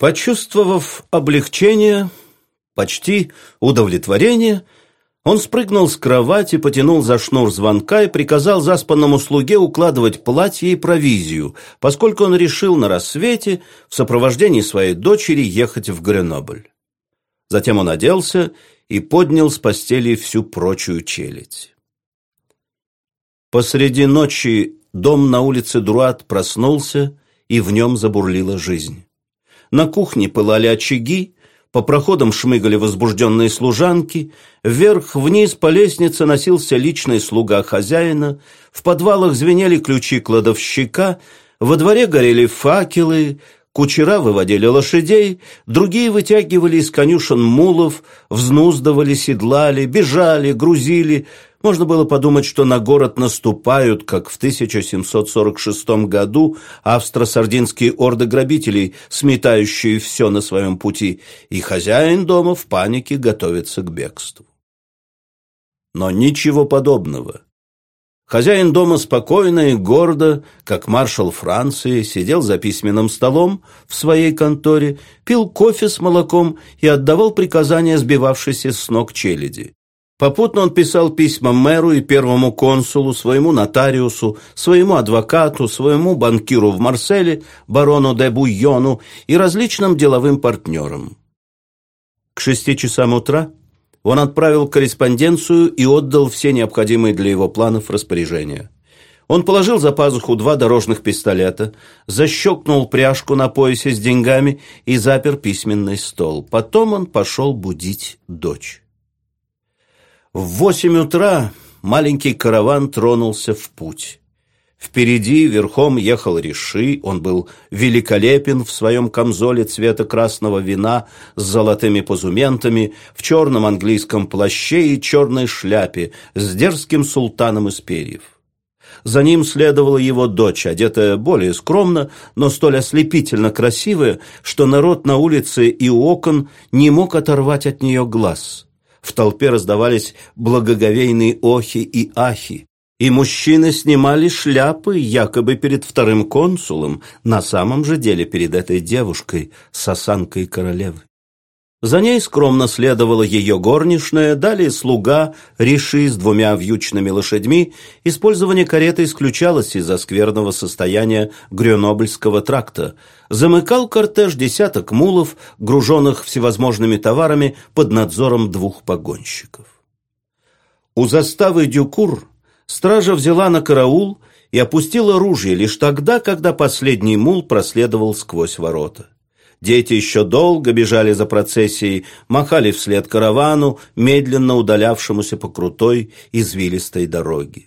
Почувствовав облегчение, почти удовлетворение, он спрыгнул с кровати, потянул за шнур звонка и приказал заспанному слуге укладывать платье и провизию, поскольку он решил на рассвете в сопровождении своей дочери ехать в Гренобль. Затем он оделся и поднял с постели всю прочую челядь. Посреди ночи дом на улице Друат проснулся, и в нем забурлила жизнь. На кухне пылали очаги, по проходам шмыгали возбужденные служанки, вверх-вниз по лестнице носился личный слуга хозяина, в подвалах звенели ключи кладовщика, во дворе горели факелы, кучера выводили лошадей, другие вытягивали из конюшен мулов, взнуздывали, седлали, бежали, грузили. Можно было подумать, что на город наступают, как в 1746 году австро-сардинские орды грабителей, сметающие все на своем пути, и хозяин дома в панике готовится к бегству. Но ничего подобного. Хозяин дома спокойно и гордо, как маршал Франции, сидел за письменным столом в своей конторе, пил кофе с молоком и отдавал приказания сбивавшейся с ног челяди. Попутно он писал письма мэру и первому консулу, своему нотариусу, своему адвокату, своему банкиру в Марселе, барону де Буйону и различным деловым партнерам. К 6 часам утра он отправил корреспонденцию и отдал все необходимые для его планов распоряжения. Он положил за пазуху 2 дорожных пистолета, защелкнул пряжку на поясе с деньгами и запер письменный стол. Потом он пошел будить дочь. В 8 утра маленький караван тронулся в путь. Впереди верхом ехал Риши, он был великолепен в своем камзоле цвета красного вина с золотыми позументами, в черном английском плаще и черной шляпе с дерзким султаном из перьев. За ним следовала его дочь, одетая более скромно, но столь ослепительно красивая, что народ на улице и у окон не мог оторвать от нее глаз. В толпе раздавались благоговейные охи и ахи, и мужчины снимали шляпы якобы перед вторым консулом, на самом же деле перед этой девушкой с осанкой королевы. За ней скромно следовала ее горничная, далее слуга Риши с 2 вьючными лошадьми. Использование кареты исключалось из-за скверного состояния Гренобльского тракта. Замыкал кортеж 10 мулов, груженных всевозможными товарами под надзором 2 погонщиков. У заставы Дюкур стража взяла на караул и опустила ружье лишь тогда, когда последний мул проследовал сквозь ворота. Дети еще долго бежали за процессией, махали вслед каравану, медленно удалявшемуся по крутой, извилистой дороге.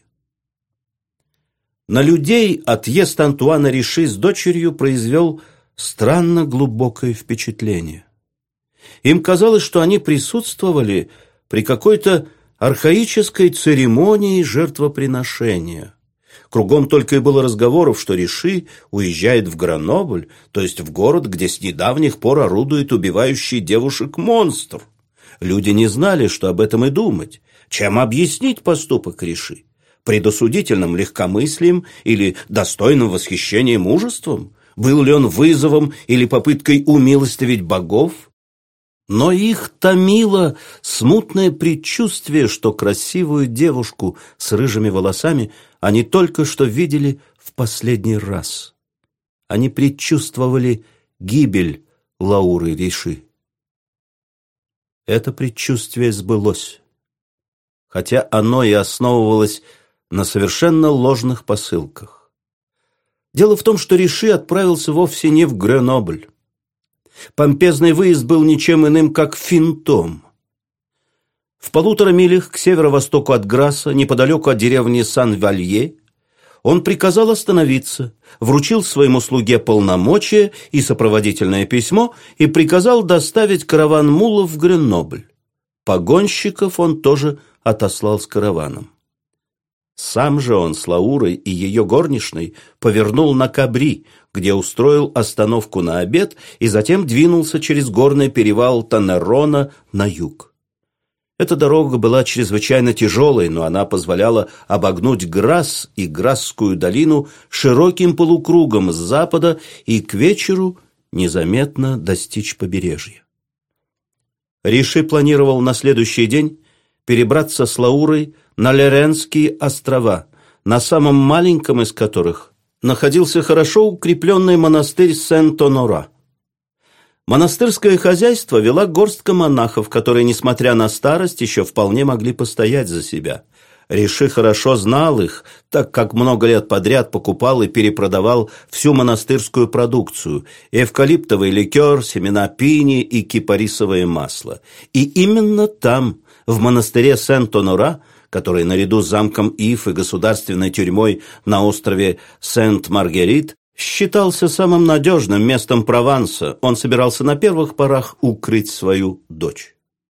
На людей отъезд Антуана Риши с дочерью произвел странно глубокое впечатление. Им казалось, что они присутствовали при какой-то архаической церемонии жертвоприношения. Кругом только и было разговоров, что Риши уезжает в Гренобль, то есть в город, где с недавних пор орудует убивающий девушек монстр. Люди не знали, что об этом и думать. Чем объяснить поступок Риши? Предосудительным легкомыслием или достойным восхищения мужеством? Был ли он вызовом или попыткой умилостивить богов? Но их томило смутное предчувствие, что красивую девушку с рыжими волосами они только что видели в последний раз. Они предчувствовали гибель Лауры Риши. Это предчувствие сбылось, хотя оно и основывалось на совершенно ложных посылках. Дело в том, что Риши отправился вовсе не в Гренобль. Помпезный выезд был ничем иным, как финтом. В 1,5 милях к северо-востоку от Грасса, неподалеку от деревни Сан-Валье, он приказал остановиться, вручил своему слуге полномочия и сопроводительное письмо и приказал доставить караван мулов в Гренобль. Погонщиков он тоже отослал с караваном. Сам же он с Лаурой и ее горничной повернул на Кабри, где устроил остановку на обед и затем двинулся через горный перевал Танерона на юг. Эта дорога была чрезвычайно тяжелой, но она позволяла обогнуть Грасс и Грассскую долину широким полукругом с запада и к вечеру незаметно достичь побережья. Риши планировал на следующий день перебраться с Лаурой на Леренские острова, на самом маленьком из которых находился хорошо укрепленный монастырь Сент-Онора. Монастырское хозяйство вела горстка монахов, которые, несмотря на старость, еще вполне могли постоять за себя. Риши хорошо знал их, так как много лет подряд покупал и перепродавал всю монастырскую продукцию – эвкалиптовый ликер, семена пини и кипарисовое масло. И именно там, в монастыре Сент-Онора, который наряду с замком Иф и государственной тюрьмой на острове Сент-Маргерит считался самым надежным местом Прованса, он собирался на первых порах укрыть свою дочь.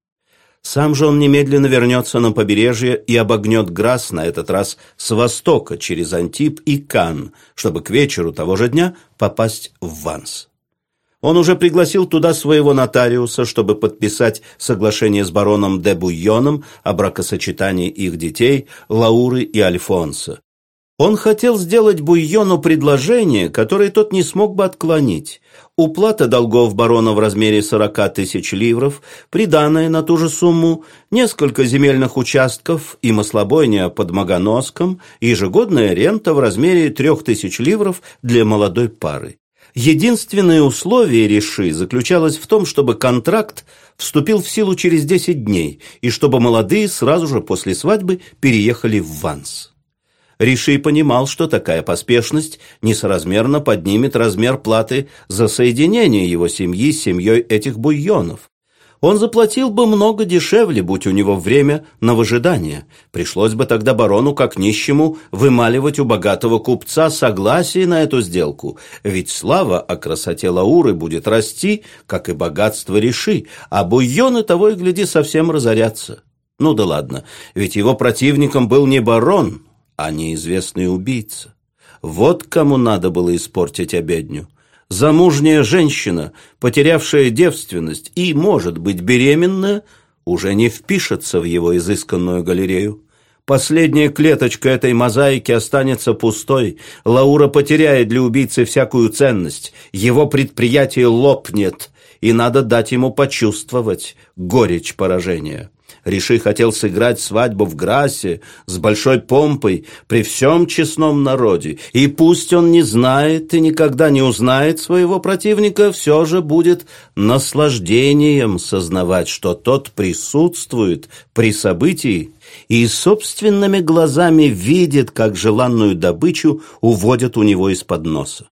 Сам же он немедленно вернется на побережье и обогнет Грасс, на этот раз с востока, через Антиб и Канн, чтобы к вечеру того же дня попасть в Ванс. Он уже пригласил туда своего нотариуса, чтобы подписать соглашение с бароном де Буйоном о бракосочетании их детей Лауры и Альфонса. Он хотел сделать Буйону предложение, которое тот не смог бы отклонить. Уплата долгов барона в размере 40 тысяч ливров, приданое на ту же сумму, несколько земельных участков и маслобойня под Магоноском, ежегодная рента в размере 3000 ливров для молодой пары. Единственное условие Риши заключалось в том, чтобы контракт вступил в силу через 10 дней и чтобы молодые сразу же после свадьбы переехали в Ванс. Риши понимал, что такая поспешность несоразмерно поднимет размер платы за соединение его семьи с семьей этих Буйонов. Он заплатил бы много дешевле, будь у него время на выжидание. Пришлось бы тогда барону, как нищему, вымаливать у богатого купца согласие на эту сделку, ведь слава о красоте Лауры будет расти, как и богатство Риши, а Буйоны того и гляди совсем разорятся. Ну да ладно, ведь его противником был не барон, а неизвестный убийца. Вот кому надо было испортить обедню. Замужняя женщина, потерявшая девственность и, может быть, беременная, уже не впишется в его изысканную галерею. Последняя клеточка этой мозаики останется пустой, Лаура потеряет для убийцы всякую ценность, его предприятие лопнет, и надо дать ему почувствовать горечь поражения. Риши хотел сыграть свадьбу в Грассе с большой помпой при всем честном народе, и пусть он не знает и никогда не узнает своего противника, все же будет наслаждением сознавать, что тот присутствует при событии и собственными глазами видит, как желанную добычу уводят у него из-под носа.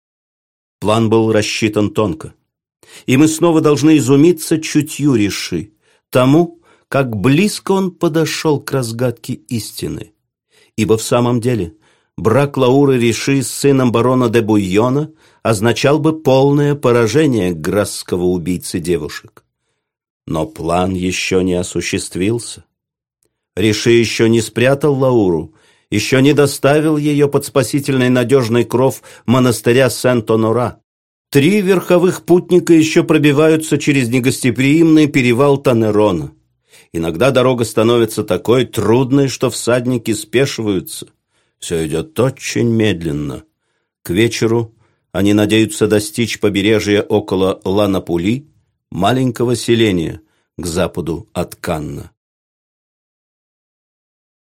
План был рассчитан тонко, и мы снова должны изумиться чутью Риши, тому, как близко он подошел к разгадке истины. Ибо в самом деле брак Лауры Риши с сыном барона де Буйона означал бы полное поражение грасского убийцы девушек. Но план еще не осуществился. Риши еще не спрятал Лауру, еще не доставил ее под спасительный надежный кров монастыря Сент-Онора. 3 верховых путника еще пробиваются через негостеприимный перевал Танерона. Иногда дорога становится такой трудной, что всадники спешиваются. Все идет очень медленно. К вечеру они надеются достичь побережья около Ла-Напули, маленького селения к западу от Канна.